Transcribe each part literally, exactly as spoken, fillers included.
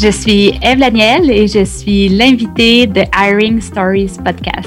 Je suis Ève Laniel et je suis l'invitée de Hiring Stories Podcast.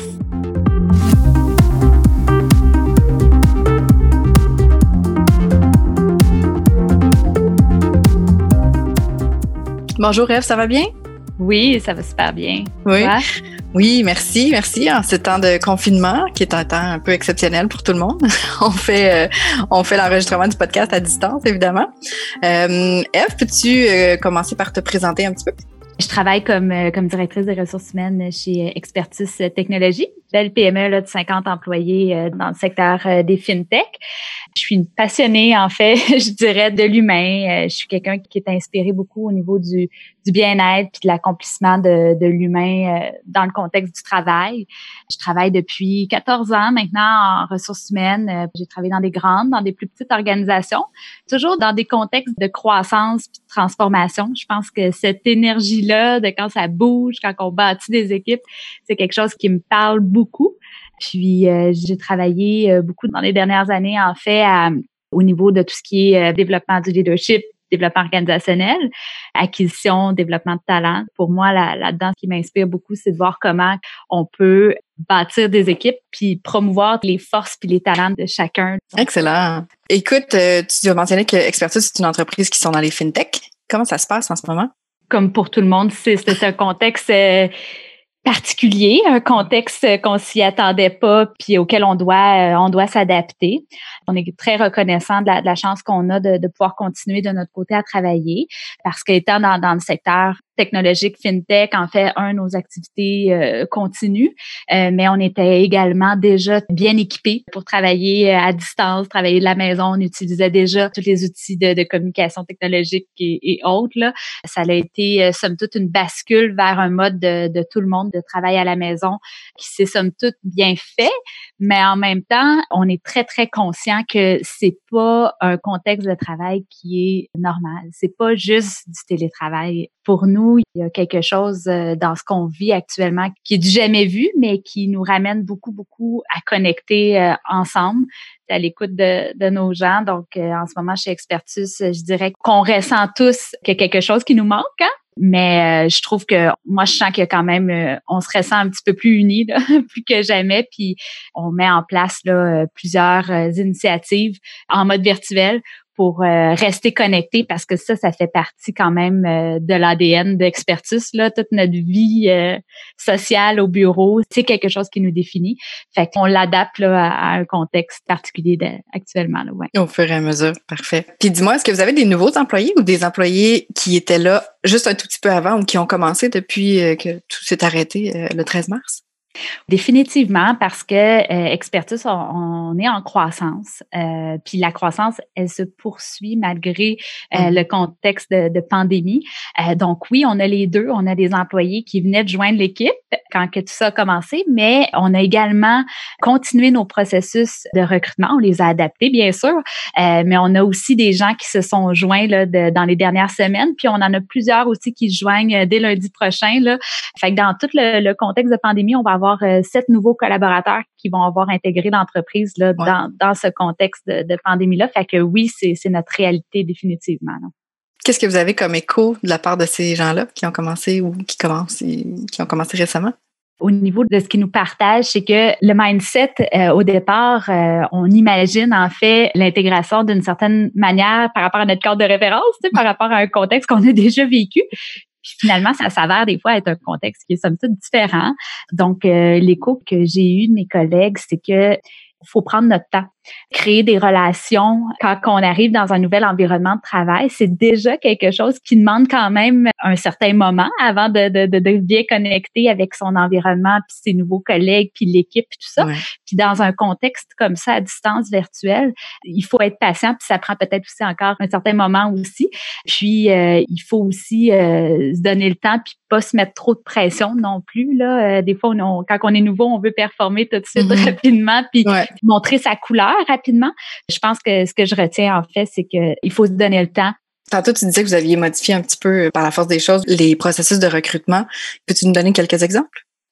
Bonjour Ève, ça va bien? Oui, ça va super bien. Oui. Toi? Oui, merci, merci. En ce temps de confinement, qui est un temps un peu exceptionnel pour tout le monde, on fait euh, on fait l'enregistrement du podcast à distance, évidemment. Euh, Ève, peux-tu euh, commencer par te présenter un petit peu? Je travaille comme, comme directrice des ressources humaines chez Expertise Technologie, belle P M E là, de cinquante employés dans le secteur des FinTech. Je suis une passionnée, en fait, je dirais, de l'humain. Je suis quelqu'un qui est inspiré beaucoup au niveau du, du bien-être puis de l'accomplissement de, de l'humain dans le contexte du travail. Je travaille depuis quatorze ans maintenant en ressources humaines. J'ai travaillé dans des grandes, dans des plus petites organisations, toujours dans des contextes de croissance puis de transformation. Je pense que cette énergie-là, de quand ça bouge, quand on bâtit des équipes, c'est quelque chose qui me parle beaucoup. Puis, euh, j'ai travaillé euh, beaucoup dans les dernières années, en fait, à, au niveau de tout ce qui est euh, développement du leadership, développement organisationnel, acquisition, développement de talent. Pour moi, là, là-dedans, ce qui m'inspire beaucoup, c'est de voir comment on peut bâtir des équipes puis promouvoir les forces puis les talents de chacun. Excellent. Écoute, euh, tu as mentionné que Expertise, c'est une entreprise qui sont dans les FinTech. Comment ça se passe en ce moment? Comme pour tout le monde, c'est, c'est un contexte euh, particulier, un contexte qu'on s'y attendait pas puis auquel on doit on doit s'adapter. On est très reconnaissant de la, de la chance qu'on a de, de pouvoir continuer de notre côté à travailler parce qu'étant dans, dans le secteur technologique FinTech, en fait, un, nos activités euh, continuent, euh, mais on était également déjà bien équipés pour travailler à distance, travailler de la maison. On utilisait déjà tous les outils de, de communication technologique et, et autres. Là. Ça a été, euh, somme toute, une bascule vers un mode de, de tout le monde de travail à la maison qui s'est, somme toute, bien fait, mais en même temps, on est très, très conscient que c'est pas un contexte de travail qui est normal. C'est pas juste du télétravail. Pour nous, il y a quelque chose dans ce qu'on vit actuellement qui est du jamais vu, mais qui nous ramène beaucoup, beaucoup à connecter euh, ensemble, à l'écoute de, de nos gens. Donc, euh, en ce moment, chez Expertise, je dirais qu'on ressent tous qu'il y a quelque chose qui nous manque, hein? Mais euh, je trouve que moi, je sens qu'il y a quand même, euh, on se ressent un petit peu plus unis, là, plus que jamais. Puis, on met en place là plusieurs euh, initiatives en mode virtuel pour euh, rester connecté parce que ça, ça fait partie quand même euh, de l'A D N d'Expertise, là, toute notre vie euh, sociale au bureau, c'est quelque chose qui nous définit. Fait qu'on l'adapte là, à, à un contexte particulier de, actuellement. Là, ouais. Au fur et à mesure, parfait. Puis dis-moi, est-ce que vous avez des nouveaux employés ou des employés qui étaient là juste un tout petit peu avant ou qui ont commencé depuis euh, que tout s'est arrêté euh, le treize mars? Définitivement, parce que euh, Expertise, on, on est en croissance. Euh, puis la croissance, elle se poursuit malgré euh, mm-hmm. le contexte de, de pandémie. Euh, donc oui, on a les deux. On a des employés qui venaient de joindre l'équipe quand que tout ça a commencé, mais on a également continué nos processus de recrutement. On les a adaptés, bien sûr, euh, mais on a aussi des gens qui se sont joints là, de, dans les dernières semaines. Puis on en a plusieurs aussi qui se joignent dès lundi prochain. Là. Fait que dans tout le, le contexte de pandémie, on va avoir sept nouveaux collaborateurs qui vont avoir intégré l'entreprise là, ouais. dans, dans ce contexte de, de pandémie-là. Fait que oui, c'est, c'est notre réalité définitivement. Là. Qu'est-ce que vous avez comme écho de la part de ces gens-là qui ont commencé ou qui commencent qui ont commencé récemment? Au niveau de ce qu'ils nous partagent, c'est que le mindset, euh, au départ, euh, on imagine en fait l'intégration d'une certaine manière par rapport à notre cadre de référence, tu sais, par rapport à un contexte qu'on a déjà vécu. Puis finalement, ça s'avère des fois être un contexte qui est somme toute différent. Donc, euh, l'écho que j'ai eu de mes collègues, c'est que faut prendre notre temps. Créer des relations quand on arrive dans un nouvel environnement de travail, c'est déjà quelque chose qui demande quand même un certain moment avant de, de, de, de bien connecter avec son environnement, puis ses nouveaux collègues, puis l'équipe, puis tout ça. Ouais. Puis dans un contexte comme ça, à distance virtuelle, il faut être patient, puis ça prend peut-être aussi encore un certain moment aussi. Puis euh, il faut aussi euh, se donner le temps, puis pas se mettre trop de pression non plus. Là, euh, des fois, on, on, quand on est nouveau, on veut performer tout de suite mm-hmm. rapidement, puis ouais. montrer sa couleur rapidement. Je pense que ce que je retiens, en fait, c'est qu'il faut se donner le temps. Tantôt, tu disais que vous aviez modifié un petit peu, par la force des choses, les processus de recrutement. Peux-tu nous donner quelques exemples?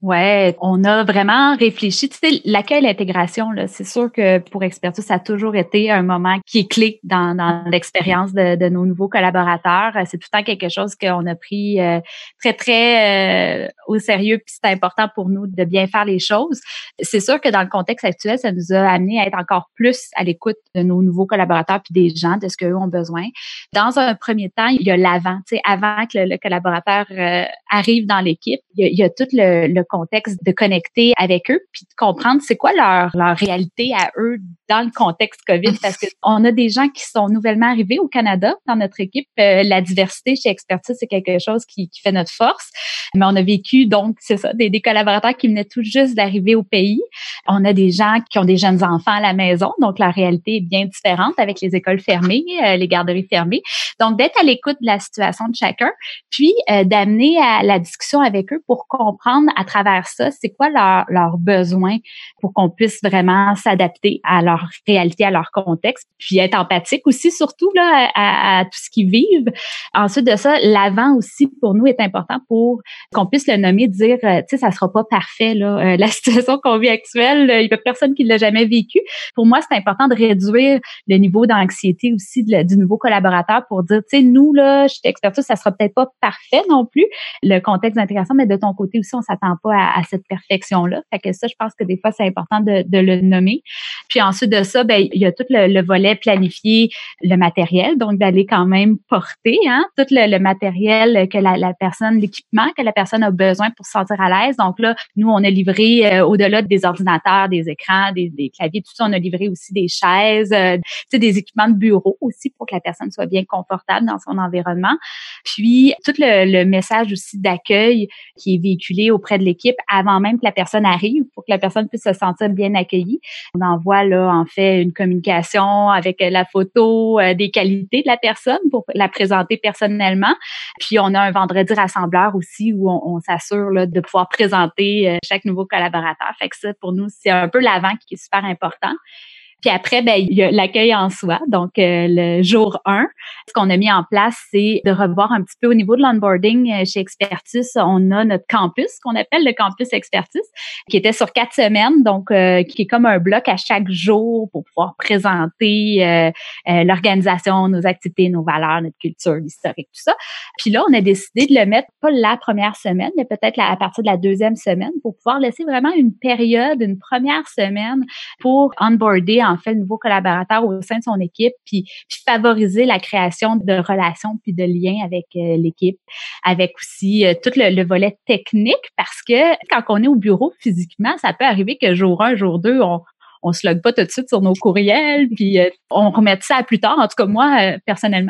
Ouais, on a vraiment réfléchi. Tu sais, l'accueil, l'intégration, là, c'est sûr que pour Expertus, ça a toujours été un moment qui est clé dans, dans l'expérience de, de nos nouveaux collaborateurs. C'est tout le temps quelque chose qu'on a pris euh, très, très euh, au sérieux, puis c'est important pour nous de bien faire les choses. C'est sûr que dans le contexte actuel, ça nous a amené à être encore plus à l'écoute de nos nouveaux collaborateurs puis des gens, de ce qu'eux ont besoin. Dans un premier temps, il y a l'avant, tu sais, avant que le, le collaborateur euh, arrive dans l'équipe, il y a, il y a tout le, le contexte de connecter avec eux puis de comprendre c'est quoi leur leur réalité à eux dans le contexte COVID, parce que on a des gens qui sont nouvellement arrivés au Canada dans notre équipe. Euh, la diversité chez Expertus, c'est quelque chose qui, qui fait notre force, mais on a vécu donc c'est ça des, des collaborateurs qui venaient tout juste d'arriver au pays. On a des gens qui ont des jeunes enfants à la maison, donc la réalité est bien différente avec les écoles fermées, euh, les garderies fermées. Donc d'être à l'écoute de la situation de chacun, puis euh, d'amener à la discussion avec eux pour comprendre à travers ça c'est quoi leur leurs besoins pour qu'on puisse vraiment s'adapter à leur réalité, à leur contexte, puis être empathique aussi surtout là à, à tout ce qu'ils vivent. Ensuite de ça, l'avant aussi pour nous est important pour qu'on puisse le nommer, dire euh, tu sais ça sera pas parfait là, euh, la situation qu'on vit actuelle, il y a personne qui l'a jamais vécu. Pour moi, c'est important de réduire le niveau d'anxiété aussi de, du nouveau collaborateur pour dire tu sais nous là, chez Expertus, ça sera peut-être pas parfait non plus le contexte d'intégration, mais de ton côté aussi on s'attend pas à, à cette perfection-là. Fait que ça, je pense que des fois, c'est important de, de le nommer. Puis ensuite de ça, ben il y a tout le, le volet planifié, le matériel, donc d'aller quand même porter hein, tout le, le matériel que la, la personne, l'équipement que la personne a besoin pour se sentir à l'aise. Donc là, nous, on a livré euh, au-delà des ordinateurs, des écrans, des, des claviers, tout ça, on a livré aussi des chaises, euh, tu sais, des équipements de bureau aussi pour que la personne soit bien confortable dans son environnement. Puis tout le, le message aussi d'accueil qui est véhiculé auprès de l'équipe avant même que la personne arrive pour que la personne puisse se sentir bien accueillie. On envoie là en fait une communication avec la photo euh, des qualités de la personne pour la présenter personnellement. Puis on a un vendredi rassembleur aussi où on, on s'assure là, de pouvoir présenter euh, chaque nouveau collaborateur. Fait que ça pour nous c'est un peu l'avant qui est super important. Puis après, ben il y a l'accueil en soi. Donc, euh, le jour un, ce qu'on a mis en place, c'est de revoir un petit peu au niveau de l'onboarding euh, chez Expertus. On a notre campus, qu'on appelle le campus Expertus, qui était sur quatre semaines, donc euh, qui est comme un bloc à chaque jour pour pouvoir présenter euh, euh, l'organisation, nos activités, nos valeurs, notre culture, l'historique, tout ça. Puis là, on a décidé de le mettre pas la première semaine, mais peut-être à partir de la deuxième semaine pour pouvoir laisser vraiment une période, une première semaine pour onboarder en fait le nouveau collaborateur au sein de son équipe, puis, puis favoriser la création de relations puis de liens avec euh, l'équipe, avec aussi euh, tout le, le volet technique, parce que quand on est au bureau physiquement, ça peut arriver que jour un, jour deux, on on se logue pas tout de suite sur nos courriels, puis euh, on remet ça à plus tard. En tout cas, moi, euh, personnellement,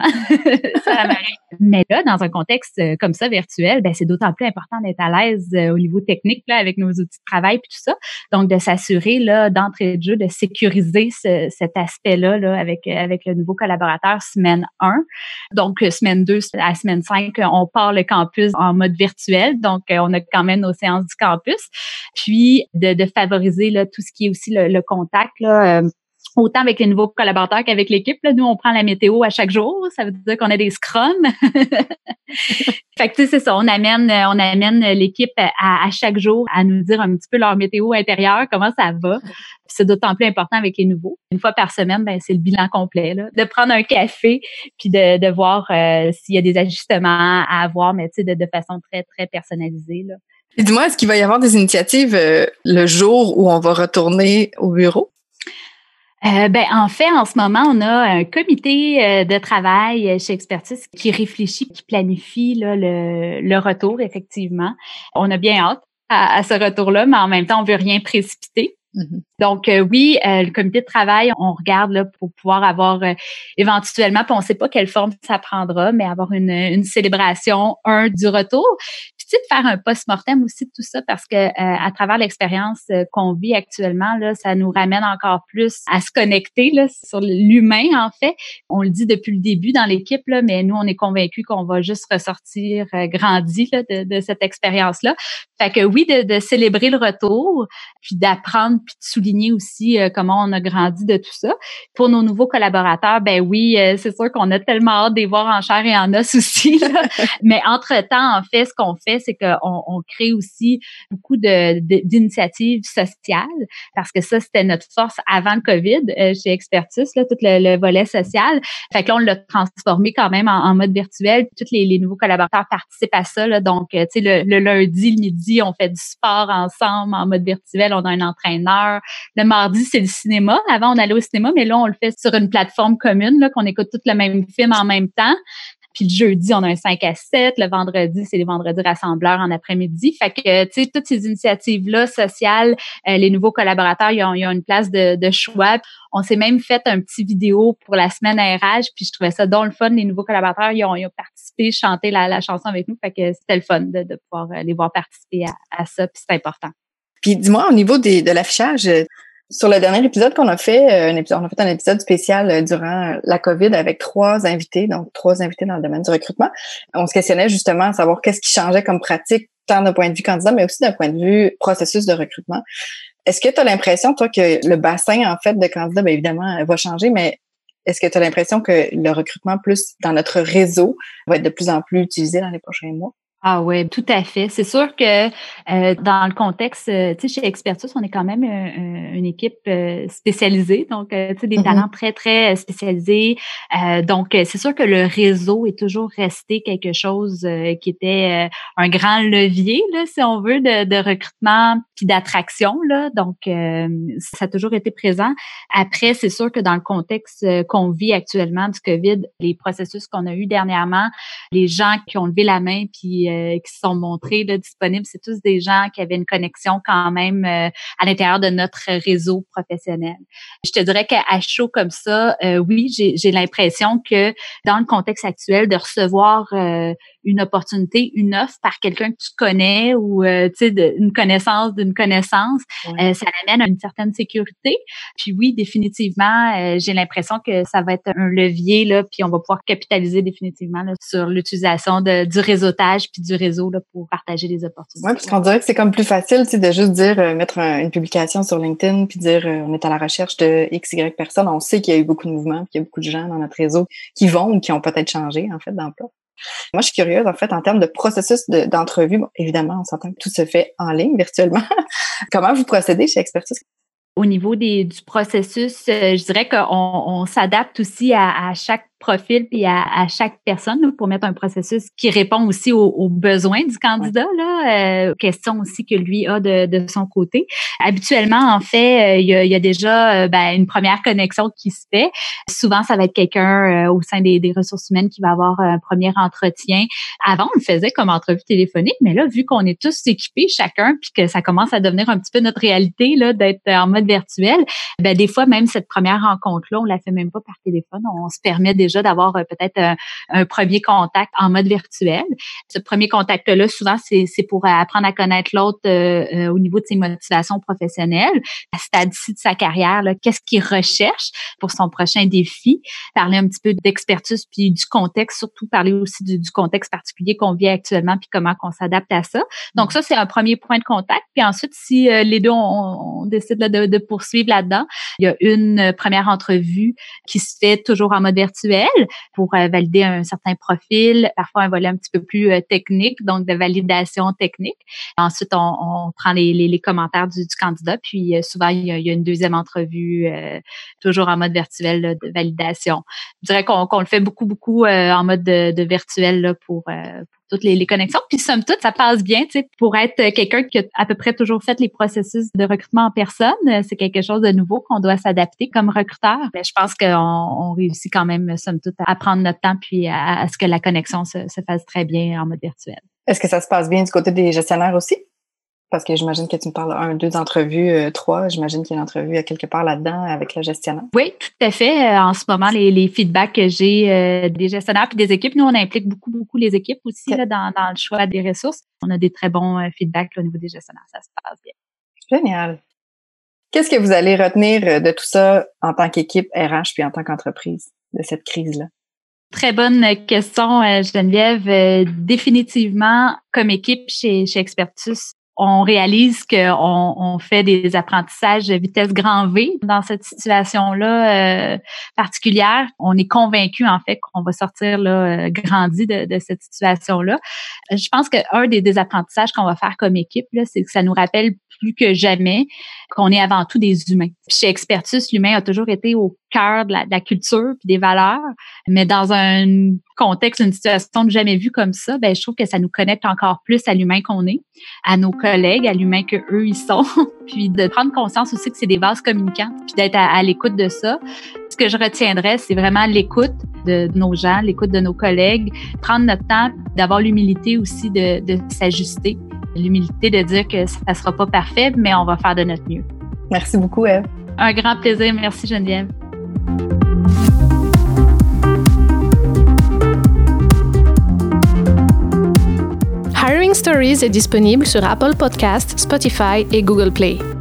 ça m'arrive. Mais là, dans un contexte euh, comme ça, virtuel, ben c'est d'autant plus important d'être à l'aise euh, au niveau technique, là, avec nos outils de travail puis tout ça. Donc, de s'assurer, là, d'entrée de jeu, de sécuriser ce, cet aspect-là, là, avec, avec le nouveau collaborateur semaine un. Donc, semaine deux à semaine cinq, on part le campus en mode virtuel. Donc, on a quand même nos séances du campus. Puis, de, de favoriser, là, tout ce qui est aussi le, le contact, là, euh, autant avec les nouveaux collaborateurs qu'avec l'équipe. Là, nous, on prend la météo à chaque jour. Ça veut dire qu'on a des scrums. Fait que, tu sais, c'est ça. On amène, on amène l'équipe à, à chaque jour à nous dire un petit peu leur météo intérieure, comment ça va. Puis c'est d'autant plus important avec les nouveaux. Une fois par semaine, ben c'est le bilan complet, là. De prendre un café puis de, de voir euh, s'il y a des ajustements à avoir, mais tu sais, de, de façon très, très personnalisée, là. Et dis-moi, est-ce qu'il va y avoir des initiatives euh, le jour où on va retourner au bureau? Euh, ben en fait, en ce moment, on a un comité euh, de travail chez Expertus qui réfléchit, qui planifie là, le, le retour, effectivement. On a bien hâte à, à ce retour-là, mais en même temps, on veut rien précipiter. Mm-hmm. Donc euh, oui, euh, le comité de travail, on regarde là pour pouvoir avoir euh, éventuellement, puis on ne sait pas quelle forme ça prendra, mais avoir une, une célébration un du retour. Puis tu sais, de faire un post-mortem aussi de tout ça, parce que euh, à travers l'expérience euh, qu'on vit actuellement, là, ça nous ramène encore plus à se connecter là, sur l'humain, en fait. On le dit depuis le début dans l'équipe, là, mais nous, on est convaincus qu'on va juste ressortir euh, grandi là, de, de cette expérience-là. Fait que oui, de, de célébrer le retour, puis d'apprendre, puis de souligner aussi euh, comment on a grandi de tout ça. Pour nos nouveaux collaborateurs, ben oui, euh, c'est sûr qu'on a tellement hâte de les voir en chair et en os aussi. Là. Mais entre-temps, en fait, ce qu'on fait, c'est qu'on on crée aussi beaucoup de, de, d'initiatives sociales parce que ça, c'était notre force avant le COVID euh, chez Expertus, là, tout le, le volet social. Fait que là, on l'a transformé quand même en, en mode virtuel. Tous les, les nouveaux collaborateurs participent à ça. Là, donc, tu sais, le, le lundi, le midi, on fait du sport ensemble en mode virtuel. On a un entraîneur. Le mardi, c'est le cinéma. Avant, on allait au cinéma, mais là, on le fait sur une plateforme commune, là, qu'on écoute tout le même film en même temps. Puis le jeudi, on a un cinq à sept. Le vendredi, c'est les vendredis rassembleurs en après-midi. Fait que, tu sais, toutes ces initiatives-là sociales, euh, les nouveaux collaborateurs, ils ont, ils ont une place de, de choix. On s'est même fait un petit vidéo pour la semaine R H, puis je trouvais ça donc le fun. Les nouveaux collaborateurs, ils ont, ils ont participé, chanté la, la chanson avec nous. Fait que c'était le fun de, de pouvoir les voir participer à, à ça, puis c'est important. Puis dis-moi, au niveau des, de l'affichage, sur le dernier épisode qu'on a fait, un épisode, on a fait un épisode spécial durant la COVID avec trois invités, donc trois invités dans le domaine du recrutement. On se questionnait justement à savoir qu'est-ce qui changeait comme pratique, tant d'un point de vue candidat, mais aussi d'un point de vue processus de recrutement. Est-ce que tu as l'impression, toi, que le bassin, en fait, de candidats, bien évidemment, va changer, mais est-ce que tu as l'impression que le recrutement plus dans notre réseau va être de plus en plus utilisé dans les prochains mois? Ah ouais, tout à fait. C'est sûr que euh, dans le contexte, euh, tu sais, chez Expertus, on est quand même euh, une équipe euh, spécialisée, donc euh, tu sais, des mm-hmm. talents très très spécialisés. Euh, donc c'est sûr que le réseau est toujours resté quelque chose euh, qui était euh, un grand levier, là, si on veut, de, de recrutement puis d'attraction, là. Donc euh, ça a toujours été présent. Après, c'est sûr que dans le contexte qu'on vit actuellement du COVID, les processus qu'on a eu dernièrement, les gens qui ont levé la main puis Euh, qui se sont montrés là, disponibles, c'est tous des gens qui avaient une connexion quand même euh, à l'intérieur de notre réseau professionnel. Je te dirais qu'à chaud comme ça, euh, oui, j'ai, j'ai l'impression que dans le contexte actuel, de recevoir euh, une opportunité, une offre par quelqu'un que tu connais ou euh, tu sais, de, une connaissance d'une connaissance, ouais. euh, ça amène à une certaine sécurité. Puis oui, définitivement, euh, j'ai l'impression que ça va être un levier là, puis on va pouvoir capitaliser définitivement là, sur l'utilisation de, du réseautage puis du réseau là, pour partager les opportunités. Oui, parce qu'on dirait que c'est comme plus facile, tu sais, de juste dire euh, mettre un, une publication sur LinkedIn puis dire euh, on est à la recherche de X, Y personnes. On sait qu'il y a eu beaucoup de mouvements, puis qu'il y a beaucoup de gens dans notre réseau qui vont ou qui ont peut-être changé en fait d'emploi. Moi, je suis curieuse, en fait, en termes de processus de, d'entrevue. Bon, évidemment, on s'entend que tout se fait en ligne, virtuellement. Comment vous procédez chez Expertus? Au niveau des, du processus, euh, je dirais qu'on on s'adapte aussi à, à chaque profil puis à, à chaque personne là, pour mettre un processus qui répond aussi aux, aux besoins du candidat, là, euh, question aussi que lui a de, de son côté. Habituellement, en fait, euh, il y a, il y a déjà euh, ben, une première connexion qui se fait. Souvent, ça va être quelqu'un euh, au sein des, des ressources humaines qui va avoir un premier entretien. Avant, on le faisait comme entrevue téléphonique, mais là, vu qu'on est tous équipés chacun puis que ça commence à devenir un petit peu notre réalité là, d'être en mode virtuel, ben des fois, même cette première rencontre-là, on la fait même pas par téléphone. On se permet déjà d'avoir euh, peut-être un, un premier contact en mode virtuel. Ce premier contact-là, souvent, c'est, c'est pour apprendre à connaître l'autre euh, euh, au niveau de ses motivations professionnelles, à ce stade-ci de sa carrière, là, qu'est-ce qu'il recherche pour son prochain défi, parler un petit peu d'expertise puis du contexte, surtout parler aussi du, du contexte particulier qu'on vit actuellement puis comment qu'on s'adapte à ça. Donc ça, c'est un premier point de contact. Puis ensuite, si euh, les deux, on, on décide là, de, de poursuivre là-dedans, il y a une première entrevue qui se fait toujours en mode virtuel pour euh, valider un certain profil, parfois un volet un petit peu plus euh, technique, donc de validation technique. Ensuite, on, on prend les, les, les commentaires du, du candidat, puis euh, souvent, il y, a, il y a une deuxième entrevue, euh, toujours en mode virtuel là, de validation. Je dirais qu'on, qu'on le fait beaucoup, beaucoup euh, en mode de, de virtuel là, pour, euh, pour toutes les, les connexions. Puis somme toute, ça passe bien, tu sais, pour être quelqu'un qui a à peu près toujours fait les processus de recrutement en personne. C'est quelque chose de nouveau qu'on doit s'adapter comme recruteur. Mais je pense qu'on on réussit quand même, somme toute, à prendre notre temps puis à, à ce que la connexion se, se fasse très bien en mode virtuel. Est-ce que ça se passe bien du côté des gestionnaires aussi? Parce que j'imagine que tu me parles un, deux entrevues, euh, trois. J'imagine qu'il y a une entrevue à quelque part là-dedans avec le gestionnaire. Oui, tout à fait. En ce moment, les, les feedbacks que j'ai euh, des gestionnaires puis des équipes, nous, on implique beaucoup, beaucoup les équipes aussi okay. là, dans, dans le choix des ressources. On a des très bons euh, feedbacks là, au niveau des gestionnaires. Ça se passe bien. Génial. Qu'est-ce que vous allez retenir de tout ça en tant qu'équipe R H puis en tant qu'entreprise de cette crise-là? Très bonne question, Geneviève. Euh, définitivement, comme équipe chez, chez Expertus, on réalise qu'on on fait des apprentissages de vitesse grand V dans cette situation-là euh, particulière. On est convaincu en fait qu'on va sortir là, euh, grandi de, de cette situation-là. Je pense qu'un des, des apprentissages qu'on va faire comme équipe, là, c'est que ça nous rappelle plus que jamais qu'on est avant tout des humains. Puis chez Expertus, l'humain a toujours été au cœur de la, de la culture puis des valeurs, mais dans un contexte, une situation jamais vue comme ça, ben je trouve que ça nous connecte encore plus à l'humain qu'on est, à nos collègues, à l'humain que eux ils sont, puis de prendre conscience aussi que c'est des vases communicants, puis d'être à, à l'écoute de ça. Ce que je retiendrai, c'est vraiment l'écoute de nos gens, l'écoute de nos collègues, prendre notre temps, d'avoir l'humilité aussi de, de s'ajuster, l'humilité de dire que ça ne sera pas parfait, mais on va faire de notre mieux. Merci beaucoup, Ève. Un grand plaisir. Merci, Geneviève. Hiring Stories est disponible sur Apple Podcasts, Spotify et Google Play.